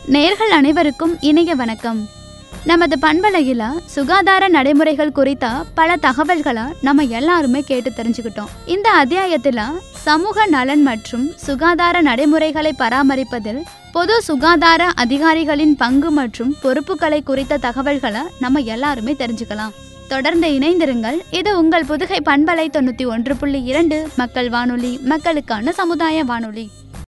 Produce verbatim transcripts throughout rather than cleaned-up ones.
நேயர்கள் அனைவருக்கும் இனிய வணக்கம். நமது பண்பலையில சுகாதார நடைமுறைகள் குறித்த பல தகவல்களை நம்ம எல்லாருமே கேட்டு தெரிஞ்சுக்கிட்டோம். இந்த அத்தியாயத்துல சமூக நலன் மற்றும் சுகாதார நடைமுறைகளை பராமரிப்பதில் பொது சுகாதார அதிகாரிகளின் பங்கு மற்றும் பொறுப்புகளை குறித்த தகவல்களை நம்ம எல்லாருமே தெரிஞ்சுக்கலாம். தொடர்ந்து இணைந்திருங்கள். இது உங்கள் புதுகை பண்பலை தொண்ணூத்தி ஒன்று புள்ளி இரண்டு மக்கள் வானொலி, மக்களுக்கான சமுதாய வானொலி.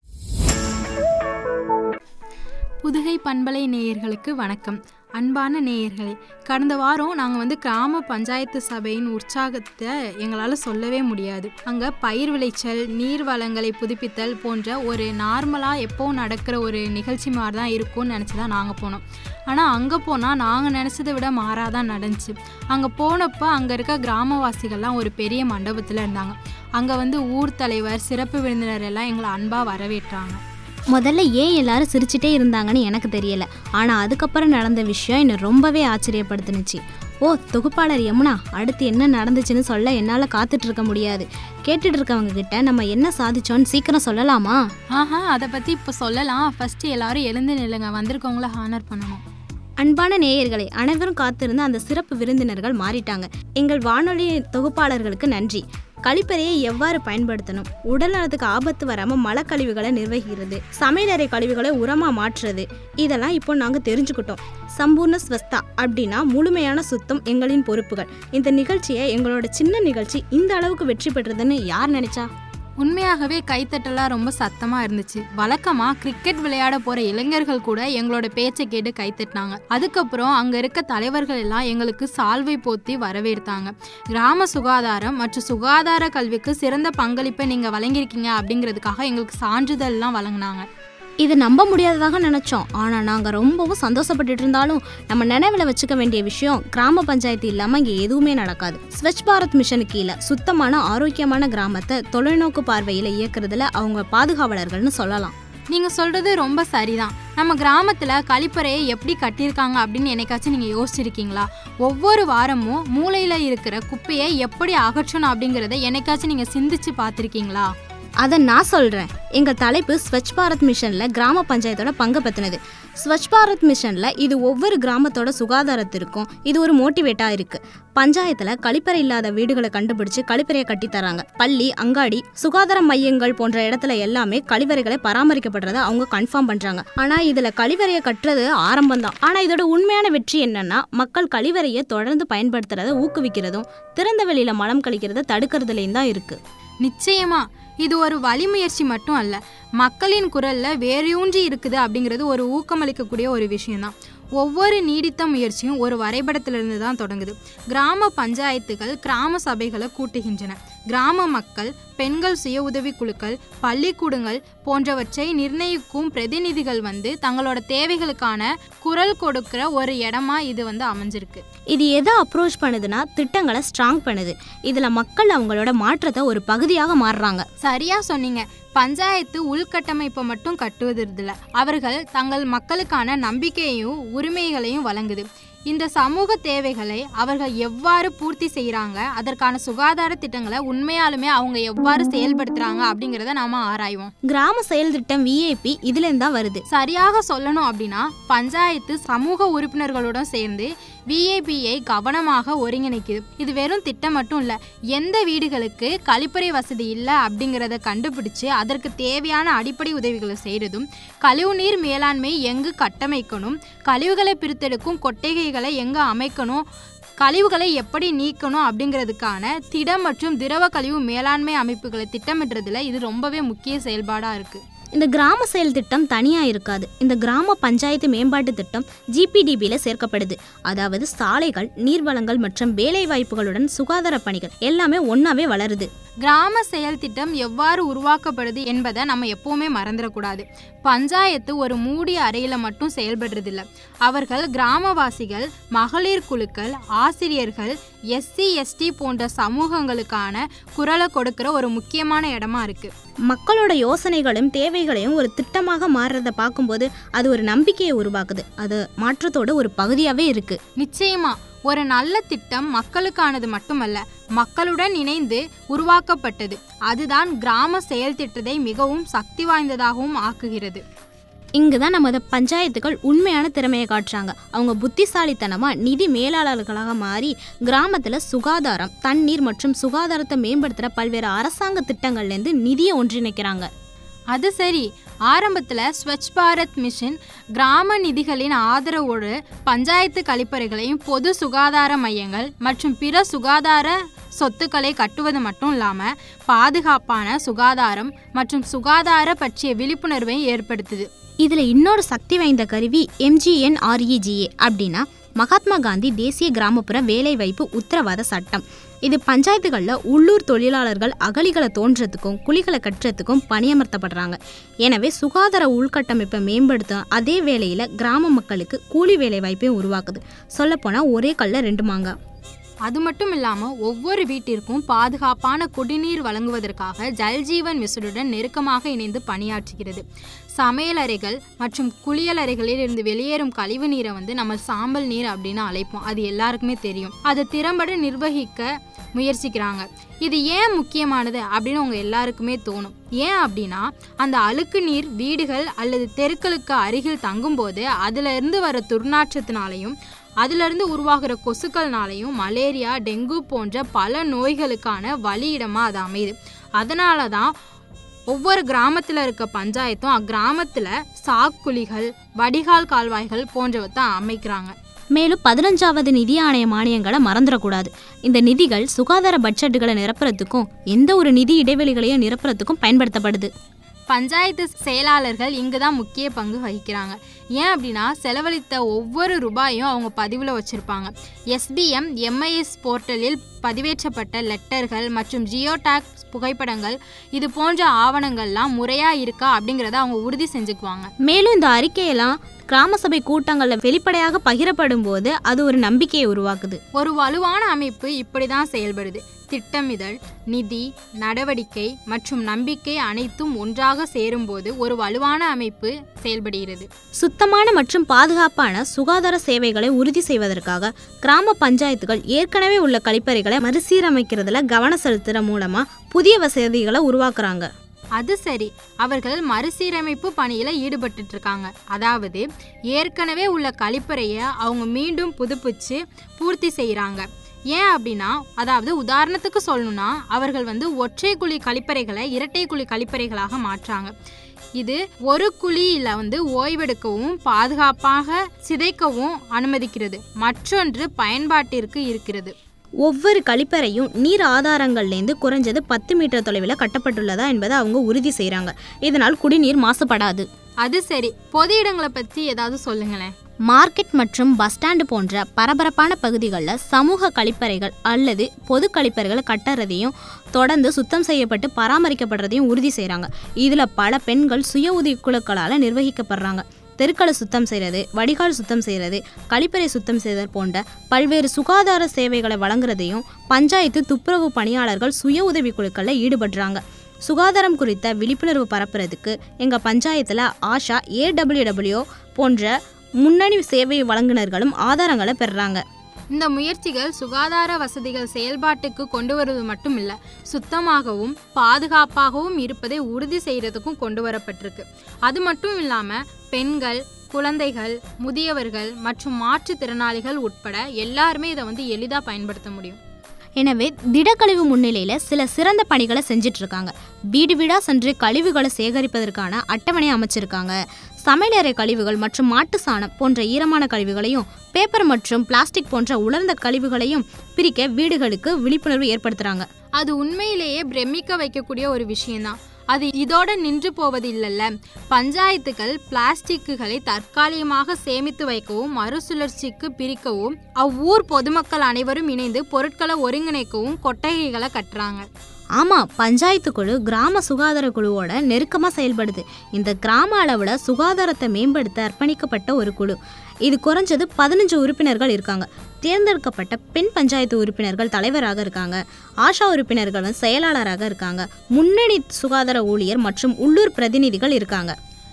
புதுகை பண்பலை நேயர்களுக்கு வணக்கம். அன்பான நேயர்களே, கடந்த வாரம் நாங்கள் வந்து கிராம பஞ்சாயத்து சபையின் உற்சாகத்தை எங்களால் சொல்லவே முடியாது. அங்கே பயிர் விளைச்சல், நீர் வளங்களை புதுப்பித்தல் போன்ற ஒரு நார்மலாக எப்போவும் நடக்கிற ஒரு நிகழ்ச்சி மாதிரி தான் இருக்கும்னு நினச்சி தான் நாங்கள் போனோம். ஆனால் அங்கே போனால் நாங்கள் நினச்சதை விட மாறாதான் நடந்துச்சு. அங்கே போனப்போ அங்கே இருக்க கிராமவாசிகள்லாம் ஒரு பெரிய மண்டபத்தில் இருந்தாங்க. அங்கே வந்து ஊர் தலைவர், சிறப்பு விருந்தினர் எல்லாம் எங்களை அன்பாக வரவேற்றாங்க. முதல்ல ஏன் எல்லாரும் சிரிச்சிட்டே இருந்தாங்கன்னு எனக்கு தெரியல. ஆனால் அதுக்கப்புறம் நடந்த விஷயம் என்னை ரொம்பவே ஆச்சரியப்படுத்துனுச்சு. ஓ, தொகுப்பாளர் யமுனா, அடுத்து என்ன நடந்துச்சுன்னு சொல்ல என்னால் காத்துட்டு இருக்க முடியாது. கேட்டுட்டு இருக்கவங்க கிட்ட நம்ம என்ன சாதிச்சோன்னு சீக்கிரம் சொல்லலாமா? ஆஹா, அதை பற்றி இப்போ சொல்லலாம். ஃபஸ்ட்டு எல்லாரும் எழுந்து நில்லுங்க, வந்திருக்கவங்கள ஹானர் பண்ணணும். அன்பான நேயர்களே, அனைவரும் காத்திருந்த அந்த சிறப்பு விருந்தினர்கள் மாறிட்டாங்க. எங்கள் வானொலி தொகுப்பாளர்களுக்கு நன்றி. கழிப்பறையை எவ்வாறு பயன்படுத்தணும், உடல் நலத்துக்கு ஆபத்து வராமல் மலக்கழிவுகளை நிர்வகிக்கிறது, சமையலறை கழிவுகளை உரமாக மாற்றுறது, இதெல்லாம் இப்போ நாங்கள் தெரிஞ்சுக்கிட்டோம். சம்பூர்ண ஸ்வஸ்தா அப்படின்னா முழுமையான சுத்தம் எங்களின் பொறுப்புகள். இந்த நிகழ்ச்சியை, எங்களோட சின்ன நிகழ்ச்சி இந்த அளவுக்கு வெற்றி பெற்றதுன்னு யார் நினைச்சா? உண்மையாகவே கைத்தட்டலாம் ரொம்ப சத்தமாக இருந்துச்சு. வழக்கமாக கிரிக்கெட் விளையாட போகிற இளைஞர்கள் கூட எங்களோட பேச்சை கேட்டு கைத்தட்டினாங்க. அதுக்கப்புறம் அங்கே இருக்க தலைவர்கள் எல்லாம் எங்களுக்கு சால்வை போத்தி வரவேற்றாங்க. கிராம சுகாதாரம் மற்றும் சுகாதார கல்விக்கு சிறந்த பங்களிப்பை நீங்கள் வழங்கியிருக்கீங்க அப்படிங்கிறதுக்காக எங்களுக்கு சான்றிதழ்லாம் வழங்கினாங்க. இது நம்ப முடியாததாக நினச்சோம். ஆனால் நாங்கள் ரொம்பவும் சந்தோஷப்பட்டுட்டு இருந்தாலும் நம்ம நினைவில் வச்சுக்க வேண்டிய விஷயம், கிராம பஞ்சாயத்து இல்லாமல் இங்கே எதுவுமே நடக்காது. ஸ்வச் பாரத் மிஷனு கீழே சுத்தமான ஆரோக்கியமான கிராமத்தை தொலைநோக்கு பார்வையில் இயக்குறதுல அவங்க பாதுகாவலர்கள்னு சொல்லலாம். நீங்கள் சொல்கிறது ரொம்ப சரிதான். நம்ம கிராமத்தில் கழிப்பறையை எப்படி கட்டியிருக்காங்க அப்படின்னு என்னைக்காச்சும் நீங்கள் யோசிச்சிருக்கீங்களா? ஒவ்வொரு வாரமும் மூளையில் இருக்கிற குப்பையை எப்படி அகற்றணும் அப்படிங்கிறத என்னைக்காச்சும் நீங்கள் சிந்திச்சு பார்த்துருக்கீங்களா? அதை நான் சொல்கிறேன். எங்கள் தலைப்பு ஸ்வச் பாரத் மிஷனில் கிராம பஞ்சாயத்தோட பங்கு பற்றினது. ஸ்வச் பாரத் மிஷனில் இது ஒவ்வொரு கிராமத்தோட சுகாதாரத்திற்கும் இது ஒரு மோட்டிவேட்டாக இருக்குது. பஞ்சாயத்தில் கழிப்பறை இல்லாத வீடுகளை கண்டுபிடிச்சு கழிப்பறையை கட்டித்தராங்க. பள்ளி, அங்காடி, சுகாதார மையங்கள் போன்ற இடத்துல எல்லாமே கழிவறைகளை பராமரிக்கப்படுறதை அவங்க கன்ஃபார்ம் பண்ணுறாங்க. ஆனால் இதில் கழிவறையை கட்டுறது ஆரம்பம் தான். ஆனால் இதோட உண்மையான வெற்றி என்னன்னா, மக்கள் கழிவறையை தொடர்ந்து பயன்படுத்துறதை ஊக்குவிக்கிறதும் திறந்த வெளியில் மலம் கழிக்கிறத தடுக்கிறதுலேயும் தான் இருக்குது. நிச்சயமா இது ஒரு வழிமுயற்சி மட்டும் அல்ல, மக்களின் குரல்ல வேரூன்றி இருக்குது அப்படிங்கிறது ஒரு ஊக்கமளிக்கக்கூடிய ஒரு விஷயம்தான். ஒவ்வொரு நீடித்த முயற்சியும் ஒரு வரைபடத்திலிருந்து தான் தொடங்குது. கிராம பஞ்சாயத்துகள் கிராம சபைகளை கூட்டுகின்றன. கிராம மக்கள், பெண்கள் சுய உதவி குழுக்கள், பள்ளிக்கூடங்கள் போன்றவற்றை நிர்ணயிக்கும் பிரதிநிதிகள் வந்து தங்களோட தேவைகளுக்கான குரல் கொடுக்கிற ஒரு இடமா இது வந்து அமைஞ்சிருக்கு. இது எதை அப்ரோச் பண்ணுதுன்னா, திட்டங்களை ஸ்ட்ராங் பண்ணுது. இதில் மக்கள் அவங்களோட மாற்றத்தை ஒரு பகுதியாக மாறுறாங்க. சரியா சொன்னீங்க. பஞ்சாயத்து உள்கட்டமைப்பை மட்டும் கட்டுவதில்லை, அவர்கள் தங்கள் மக்களுக்கான நம்பிக்கையையும் உரிமைகளையும் வழங்குது. இந்த சமூக தேவைகளை அவர்கள் எவ்வாறு பூர்த்தி செய்கிறாங்க, அதற்கான சுகாதார திட்டங்களை உண்மையாலுமே அவங்க எவ்வாறு செயல்படுத்துறாங்க அப்படிங்கிறத நாம ஆராய்வோம். கிராம செயல் திட்டம் விஏபி இதுலேருந்து தான் வருது. சரியாக சொல்லணும் அப்படின்னா, பஞ்சாயத்து சமூக உறுப்பினர்களுடன் சேர்ந்து விஏபியை கவனமாக ஒருங்கிணைக்குது. இது வெறும் திட்டம் மட்டும் இல்லை, எந்த வீடுகளுக்கு கழிப்பறை வசதி இல்லை அப்படிங்கிறத கண்டுபிடிச்சு அதற்கு தேவையான அடிப்படை உதவிகளை செய்கிறதும், கழிவுநீர் மேலாண்மை எங்கு கட்டமைக்கணும், கழிவுகளை பிரித்தெடுக்கும் கொட்டகைகளை எங்கே அமைக்கணும், கழிவுகளை எப்படி நீக்கணும் அப்படிங்கிறதுக்கான திட மற்றும் திரவ கழிவு மேலாண்மை அமைப்புகளை திட்டமிடுறதுல இது ரொம்பவே முக்கிய செயல்பாடாக இருக்குது. இந்த கிராம செயல் திட்டம் தனியாக இருக்காது. இந்த கிராம பஞ்சாயத்து மேம்பாட்டு திட்டம் ஜிபிடிபியில் சேர்க்கப்படுது. அதாவது சாலைகள், நீர்வளங்கள் மற்றும் வேலை வாய்ப்புகளுடன் சுகாதார பணிகள் எல்லாமே ஒன்றாவே வளருது. கிராம செயல் திட்டம் எவ்வாறு உருவாக்கப்படுது என்பதை நம்ம எப்பவுமே மறந்துடக்கூடாது. பஞ்சாயத்து ஒரு மூடிய அறையில் மட்டும் செயல்படுறதில்லை. அவர்கள் கிராமவாசிகள், மகளிர் குழுக்கள், ஆசிரியர்கள், எஸ்சி எஸ்டி போன்ற சமூகங்களுக்கான குரலை கொடுக்கிற ஒரு முக்கியமான இடமா இருக்கு. மக்களோட யோசனைகளையும் தேவைகளையும் ஒரு திட்டமாக மாறுறதை பார்க்கும்போது அது ஒரு நம்பிக்கையை உருவாக்குது. அது மாற்றத்தோட ஒரு பகுதியாகவே இருக்கு. நிச்சயமா ஒரு நல்ல திட்டம் மக்களுக்கானது மட்டுமல்ல, மக்களுடன் இணைந்து உருவாக்கப்பட்டது. அதுதான் கிராம செயல் திட்டத்தை மிகவும் சக்தி வாய்ந்ததாகவும் ஆக்குகிறது. இங்கு தான் நமது பஞ்சாயத்துகள் உண்மையான திறமையை காட்டுறாங்க. அவங்க புத்திசாலித்தனமாக நிதி மேலாளர்களாக மாறி கிராமத்தில் சுகாதாரம், தண்ணீர் மற்றும் சுகாதாரத்தை மேம்படுத்துகிற பல்வேறு அரசாங்க திட்டங்கள்லேருந்து நிதியை ஒன்றிணைக்கிறாங்க. அது சரி, ஆரம்பத்தில் ஸ்வச் பாரத் மிஷன் கிராம நிதிகளின் ஆதரவோடு பஞ்சாயத்து கழிப்பறைகளையும் பொது சுகாதார மையங்கள் மற்றும் பிற சுகாதார சொத்துக்களை கட்டுவது மட்டும் இல்லாமல் பாதுகாப்பான சுகாதாரம் மற்றும் சுகாதார பற்றிய விழிப்புணர்வை ஏற்படுத்துது. இதில் இன்னொரு சக்தி வாய்ந்த கருவி எம்ஜிஎன்ஆர்இஜிஏ அப்படின்னா மகாத்மா காந்தி தேசிய கிராமப்புற வேலைவாய்ப்பு உத்தரவாத சட்டம். இது பஞ்சாயத்துகளில் உள்ளூர் தொழிலாளர்கள் அகழிகளை தோன்றதுக்கும் குழிகளை கட்டுறதுக்கும் பணியமர்த்தப்படுறாங்க. எனவே சுகாதார உள்கட்டமைப்பை மேம்படுத்தும் அதே வேளையில் கிராம மக்களுக்கு கூலி வேலை வாய்ப்பையும் உருவாக்குது. சொல்லப்போனால் ஒரே கல்ல ரெண்டு மாங்காய். அது மட்டும் இல்லாமல் ஒவ்வொரு வீட்டிற்கும் பாதுகாப்பான குடிநீர் வழங்குவதற்காக ஜல்ஜீவன் மிஷனுடன் நெருக்கமாக இணைந்து பணியாற்றுகிறது. சமையலறைகள் மற்றும் குளியலறைகளில் இருந்து வெளியேறும் கழிவு நீரை வந்து நம்ம சாம்பல் நீர் அப்படின்னு அழைப்போம். அது எல்லாருக்குமே தெரியும். அதை திறம்பட நிர்வகிக்க முயற்சிக்கிறாங்க. இது ஏன் முக்கியமானது அப்படின்னு உங்க எல்லாருக்குமே தோணும். ஏன் அப்படின்னா அந்த அழுக்கு நீர் வீடுகள் அல்லது தெருக்களுக்கு அருகில் தங்கும்போது அதுல இருந்து வர துர்நாற்றத்தினாலையும் அதிலிருந்து உருவாகிற கொசுக்கள்னாலையும் மலேரியா, டெங்கு போன்ற பல நோய்களுக்கான வழியிடமாக அது அமையுது. அதனால தான் ஒவ்வொரு கிராமத்தில் இருக்க பஞ்சாயத்தும் அக்கிராமத்தில் சாக்குழிகள், வடிகால் கால்வாய்கள் போன்றவற்றை அமைக்கிறாங்க. மேலும் பதினஞ்சாவது நிதி ஆணைய மானியங்களை மறந்துடக்கூடாது. இந்த நிதிகள் சுகாதார பட்ஜெட்டுகளை நிரப்புறதுக்கும் எந்த ஒரு நிதி இடைவெளிகளையும் நிரப்புறதுக்கும் பயன்படுத்தப்படுது. பஞ்சாயத்து செயலாளர்கள் இங்கு தான் முக்கிய பங்கு வகிக்கிறாங்க. ஏன் அப்படின்னா செலவழித்த ஒவ்வொரு ரூபாயும் அவங்க பதிவில் வச்சுருப்பாங்க. எஸ்பிஎம் எம்ஐஎஸ் போர்ட்டலில் பதிவேற்றப்பட்ட லெட்டர்கள் மற்றும் ஜியோடாக் புகைப்படங்கள் இது போன்ற ஆவணங்கள்லாம் முறையாக இருக்கா அப்படிங்கிறத அவங்க உறுதி செஞ்சுக்குவாங்க. மேலும் இந்த அறிக்கையெல்லாம் கிராம சபை கூட்டங்களில் வெளிப்படையாக பகிரப்படும் போது அது ஒரு நம்பிக்கையை உருவாக்குது. ஒரு வலுவான அமைப்பு இப்படி தான் செயல்படுது. திட்டமிடல், நிதி, நடவடிக்கை மற்றும் நம்பிக்கை அனைத்தும் ஒன்றாக சேரும்போது ஒரு வலுவான அமைப்பு செயல்படுகிறது. சுத்தமான மற்றும் பாதுகாப்பான சுகாதார சேவைகளை உறுதி செய்வதற்காக கிராம பஞ்சாயத்துகள் ஏற்கனவே உள்ள கழிப்பறைகளை மறுசீரமைக்கிறதுல கவனம் செலுத்துற மூலமா புதிய வசதிகளை உருவாக்குறாங்க. அது சரி, அவர்கள் மறுசீரமைப்பு பணியில் ஈடுபட்டு இருக்காங்க. அதாவது ஏற்கனவே உள்ள கழிப்பறையை அவங்க மீண்டும் புதுப்பிச்சு பூர்த்தி செய்கிறாங்க. ஏன் அப்படின்னா அதாவது உதாரணத்துக்கு சொல்லணும்னா அவர்கள் வந்து ஒற்றை குழி கழிப்பறைகளை இரட்டை குழி கழிப்பறைகளாக மாற்றாங்க. இது ஒரு குழியில் வந்து ஓய்வெடுக்கவும் பாதுகாப்பாக சிதைக்கவும் அனுமதிக்கிறது. மற்றொன்று பயன்பாட்டிற்கு இருக்கிறது. ஒவ்வொரு கழிப்பறையும் நீர் ஆதாரங்கள்லேருந்து குறைஞ்சது பத்து மீட்டர் தொலைவில் கட்டப்பட்டுள்ளதா என்பதை அவங்க உறுதி செய்கிறாங்க. இதனால் குடிநீர் மாசுபடாது. அது சரி, பொது இடங்களை பற்றி ஏதாவது சொல்லுங்களேன். மார்க்கெட் மற்றும் பஸ் ஸ்டாண்டு போன்ற பரபரப்பான பகுதிகளில் சமூக கழிப்பறைகள் அல்லது பொது கழிப்பறைகளை கட்டுறதையும் தொடர்ந்து சுத்தம் செய்யப்பட்டு பராமரிக்கப்படுறதையும் உறுதி செய்கிறாங்க. இதில் பல பெண்கள் சுய உதவி குழுக்களால் நிர்வகிக்கப்படுறாங்க. தெருக்களை சுத்தம் செய்கிறது, வடிகால் சுத்தம் செய்கிறது, கழிப்பறை சுத்தம் செய்வது போன்ற பல்வேறு சுகாதார சேவைகளை வழங்குறதையும் பஞ்சாயத்து துப்புரவு பணியாளர்கள் சுய உதவி குழுக்களில் ஈடுபடுறாங்க. சுகாதாரம் குறித்த விழிப்புணர்வு பரப்புறதுக்கு எங்கள் பஞ்சாயத்தில் ஆஷா, ஏடபிள்யூடபிள்யூ போன்ற முன்னணி சேவை வழங்குனர்களும் ஆதாரங்களை பெறுறாங்க. இந்த முயற்சிகள் சுகாதார வசதிகள் செயல்பாட்டுக்கு கொண்டு வருவது மட்டும் இல்லை, சுத்தமாகவும் பாதுகாப்பாகவும் இருப்பதை உறுதி செய்கிறதுக்கும் கொண்டு வரப்பட்டிருக்கு. அது மட்டும் இல்லாமல் பெண்கள், குழந்தைகள், முதியவர்கள் மற்றும் மாற்றுத்திறனாளிகள் உட்பட எல்லாருமே இதை வந்து எளிதாக பயன்படுத்த முடியும். எனவே திடக்கழிவு முன்னிலையில் சில சிறந்த பணிகளை செஞ்சிட்டு இருக்காங்க. வீடு வீடாக சென்று கழிவுகளை சேகரிப்பதற்கான அட்டவணையை அமைச்சிருக்காங்க. சமையலறை கழிவுகள் மற்றும் மாட்டு சாணம் போன்ற ஈரமான கழிவுகளையும் பேப்பர் மற்றும் பிளாஸ்டிக் போன்ற உலர்ந்த கழிவுகளையும் பிரிக்க வீடுகளுக்கு விழிப்புணர்வு ஏற்படுத்துகிறாங்க. அது உண்மையிலேயே பிரமிக்க வைக்கக்கூடிய ஒரு விஷயம்தான். அது இதோட நின்று போவது இல்லைல்ல. பஞ்சாயத்துகள் பிளாஸ்டிக்குகளை தற்காலிகமாக சேமித்து வைக்கவும் மறுசுழற்சிக்கு பிரிக்கவும் அவ்வூர் பொதுமக்கள் அனைவரும் இணைந்து பொருட்களை ஒருங்கிணைக்கவும் கொட்டகைகளை கட்டுறாங்க. ஆமாம், பஞ்சாயத்து குழு கிராம சுகாதார குழுவோட நெருக்கமாக செயல்படுது. இந்த கிராம அளவில் சுகாதாரத்தை மேம்படுத்த அர்ப்பணிக்கப்பட்ட ஒரு குழு. இது குறைஞ்சது பதினஞ்சு உறுப்பினர்கள் இருக்காங்க. தேர்ந்தெடுக்கப்பட்ட பெண் பஞ்சாயத்து உறுப்பினர்கள் தலைவராக இருக்காங்க. ஆஷா உறுப்பினர்கள் செயலாளராக இருக்காங்க. முன்னணி சுகாதார ஊழியர் மற்றும் உள்ளூர் பிரதிநிதிகள் இருக்காங்க.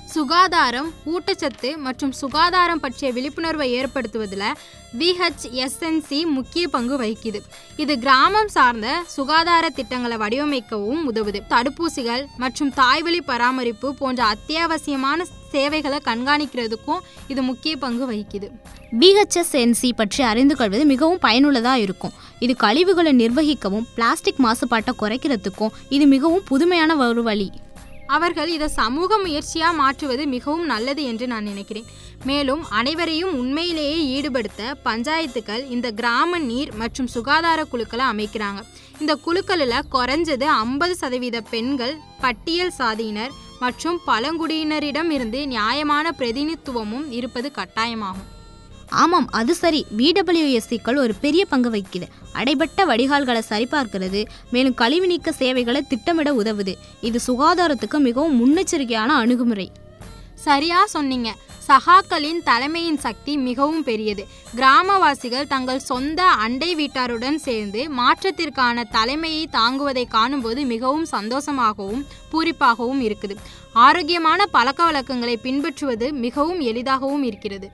சுகாதாரம், ஊட்டச்சத்து மற்றும் சுகாதாரம் பற்றிய விழிப்புணர்வை ஏற்படுத்துவதில் விஹெச்எஸ்என்சி முக்கிய பங்கு வகிக்குது. இது கிராமம் சார்ந்த சுகாதார திட்டங்களை வடிவமைக்கவும் உதவுது. தடுப்பூசிகள் மற்றும் தாய்வழி பராமரிப்பு போன்ற அத்தியாவசியமான சேவைகளை கண்காணிக்கிறதுக்கும் இது முக்கிய பங்கு வகிக்குது. விஹெச்எஸ்என்சி பற்றி அறிந்து கொள்வது மிகவும் பயனுள்ளதாக இருக்கும். இது கழிவுகளை நிர்வகிக்கவும் பிளாஸ்டிக் மாசுபாட்டை குறைக்கிறதுக்கும் இது மிகவும் புதுமையான ஒரு வழி. அவர்கள் இதை சமூக முயற்சியாக மாற்றுவது மிகவும் நல்லது என்று நான் நினைக்கிறேன். மேலும் அனைவரையும் உண்மையிலேயே ஈடுபடுத்த பஞ்சாயத்துக்கள் இந்த கிராம நீர் மற்றும் சுகாதார குழுக்களை அமைக்கிறாங்க. இந்த குழுக்களில் குறைஞ்சது ஐம்பது சதவீத பெண்கள், பட்டியல் சாதியினர் மற்றும் பழங்குடியினரிடம் இருந்து நியாயமான பிரதிநிதித்துவமும் இருப்பது கட்டாயமாகும். ஆமாம், அது சரி. விடபிள்யூஎஸ்சிக்கள் ஒரு பெரிய பங்கு வகிக்குது. அடைபட்ட வடிகால்களை சரிபார்க்கிறது, மேலும் கழிவு நீக்க சேவைகளை திட்டமிட உதவுது. இது சுகாதாரத்துக்கு மிகவும் முன்னெச்சரிக்கையான அணுகுமுறை. சரியா சொன்னீங்க. சகாக்களின் தலைமையின் சக்தி மிகவும் பெரியது. கிராமவாசிகள் தங்கள் சொந்த அண்டை வீட்டாருடன் சேர்ந்து மாற்றத்திற்கான தலைமையை தாங்குவதை காணும்போது மிகவும் சந்தோஷமாகவும் பூரிப்பாகவும் இருக்குது. ஆரோக்கியமான பழக்க வழக்கங்களை பின்பற்றுவது மிகவும் எளிதாகவும் இருக்கிறது.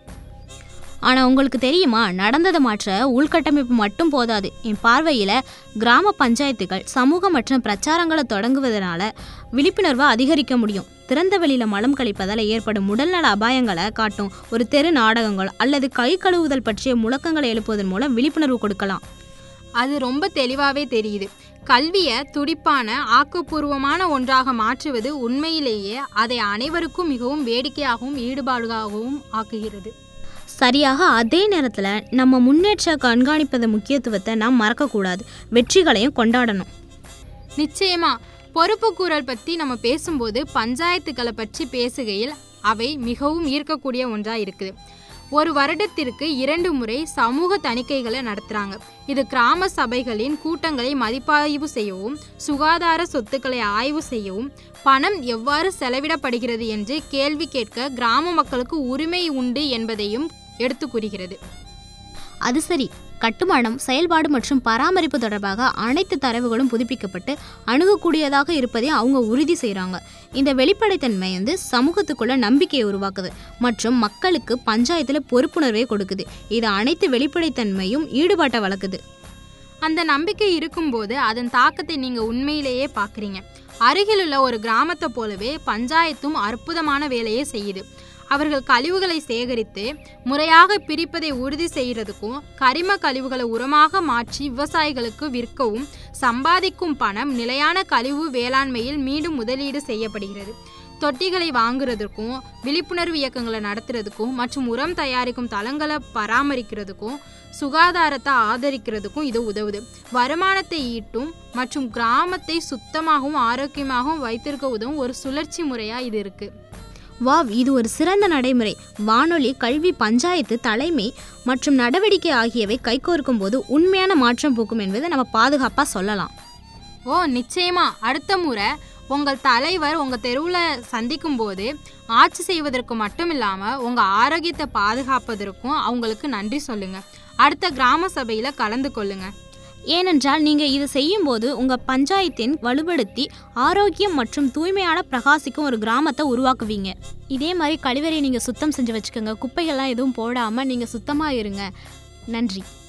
ஆனால் உங்களுக்கு தெரியுமா, நடந்ததை மாற்ற உள்கட்டமைப்பு மட்டும் போதாது. என் பார்வையில் கிராம பஞ்சாயத்துகள் சமூக மற்றும் பிரச்சாரங்களை தொடங்குவதனால விழிப்புணர்வை அதிகரிக்க முடியும். திறந்த வெளியில் மலம் கழிப்பதால் ஏற்படும் உடல்நல அபாயங்களை காட்டும் ஒரு தெரு நாடகங்கள் அல்லது கை கழுவுதல் பற்றிய முழக்கங்களை எழுப்புவதன் மூலம் விழிப்புணர்வு கொடுக்கலாம். அது ரொம்ப தெளிவாகவே தெரியுது. கல்வியை துடிப்பான ஆக்கப்பூர்வமான ஒன்றாக மாற்றுவது உண்மையிலேயே அதை அனைவருக்கும் மிகவும் வேடிக்கையாகவும் ஈடுபாடாகவும் ஆக்குகிறது. சரியாக அதே நேரத்தில் நம்ம முன்னேற்ற கண்காணிப்பத முக்கியத்துவத்தை நாம் மறக்கக்கூடாது. வெற்றிகளையும் கொண்டாடணும். நிச்சயமா. பொறுப்புக்கூறல் பற்றி நம்ம பேசும்போது பஞ்சாயத்துக்களை பற்றி பேசுகையில் அவை மிகவும் ஈர்க்கக்கூடிய ஒன்றாக இருக்குது. ஒரு வருடத்திற்கு இரண்டு முறை சமூக தணிக்கைகளை நடத்துகிறாங்க. இது கிராம சபைகளின் கூட்டங்களை மதிப்பாய்வு செய்யவும், சுகாதார சொத்துக்களை ஆய்வு செய்யவும், பணம் எவ்வாறு செலவிடப்படுகிறது என்று கேள்வி கேட்க கிராம மக்களுக்கு உரிமை உண்டு என்பதையும் எடுத்து கூறுகிறது. அது சரி. கட்டுமானம், செயல்பாடு மற்றும் பராமரிப்பு தொடர்பாக அனைத்து தரவுகளும் புதுப்பிக்கப்பட்டு அணுகக்கூடியதாக இருப்பதை அவங்க உறுதி செய்கிறாங்க. இந்த வெளிப்படைத்தன்மை வந்து சமூகத்துக்குள்ள நம்பிக்கையை உருவாக்குது மற்றும் மக்களுக்கு பஞ்சாயத்தில் பொறுப்புணர்வை கொடுக்குது. இது அனைத்து வெளிப்படைத்தன்மையும் ஈடுபாட்டை வளர்க்குது. அந்த நம்பிக்கை இருக்கும்போது அதன் தாக்கத்தை நீங்கள் உண்மையிலேயே பார்க்குறீங்க. அருகிலுள்ள ஒரு கிராமத்தை போலவே பஞ்சாயத்தும் அற்புதமான வேலையை செய்யுது. அவர்கள் கழிவுகளை சேகரித்து முறையாக பிரிப்பதை உறுதி செய்கிறதுக்கும், கரிம கழிவுகளை உரமாக மாற்றி விவசாயிகளுக்கு விற்கவும் சம்பாதிக்கும் பணம் நிலையான கழிவு வேளாண்மையில் மீண்டும் முதலீடு செய்யப்படுகிறது. தொட்டிகளை வாங்குறதுக்கும், விழிப்புணர்வு இயக்கங்களை நடத்துறதுக்கும் மற்றும் உரம் தயாரிக்கும் தளங்களை பராமரிக்கிறதுக்கும், சுகாதாரத்தை ஆதரிக்கிறதுக்கும் இது உதவுது. வருமானத்தை ஈட்டும் மற்றும் கிராமத்தை சுத்தமாகவும் ஆரோக்கியமாகவும் வைத்திருக்க உதவும் ஒரு சுழற்சி முறையாக இது இருக்குது. வாவ், இது ஒரு சிறந்த நடைமுறை. வானொலி, கல்வி, பஞ்சாயத்து தலைமை மற்றும் நடவடிக்கை ஆகியவை கைகோர்க்கும் போது உண்மையான மாற்றம் போக்கும் என்பதை நம்ம பாதுகாப்பாக சொல்லலாம். ஓ நிச்சயமா. அடுத்த முறை உங்கள் தலைவர் உங்கள் தெருவில் சந்திக்கும் போது ஆட்சி செய்வதற்கு மட்டும் இல்லாமல் உங்கள் ஆரோக்கியத்தை பாதுகாப்பதற்கும் அவங்களுக்கு நன்றி சொல்லுங்கள். அடுத்த கிராம சபையில் கலந்து கொள்ளுங்கள். ஏனென்றால் நீங்கள் இதை செய்யும்போது உங்கள் பஞ்சாயத்தின் வலுப்படுத்தி ஆரோக்கியம் மற்றும் தூய்மையான பிரகாசிக்கும் ஒரு கிராமத்தை உருவாக்குவீங்க. இதே மாதிரி கழிவறையை நீங்கள் சுத்தம் செஞ்சு வச்சுக்கோங்க. குப்பைகள்லாம் எதுவும் போடாமல் நீங்கள் சுத்தமாக இருங்க. நன்றி.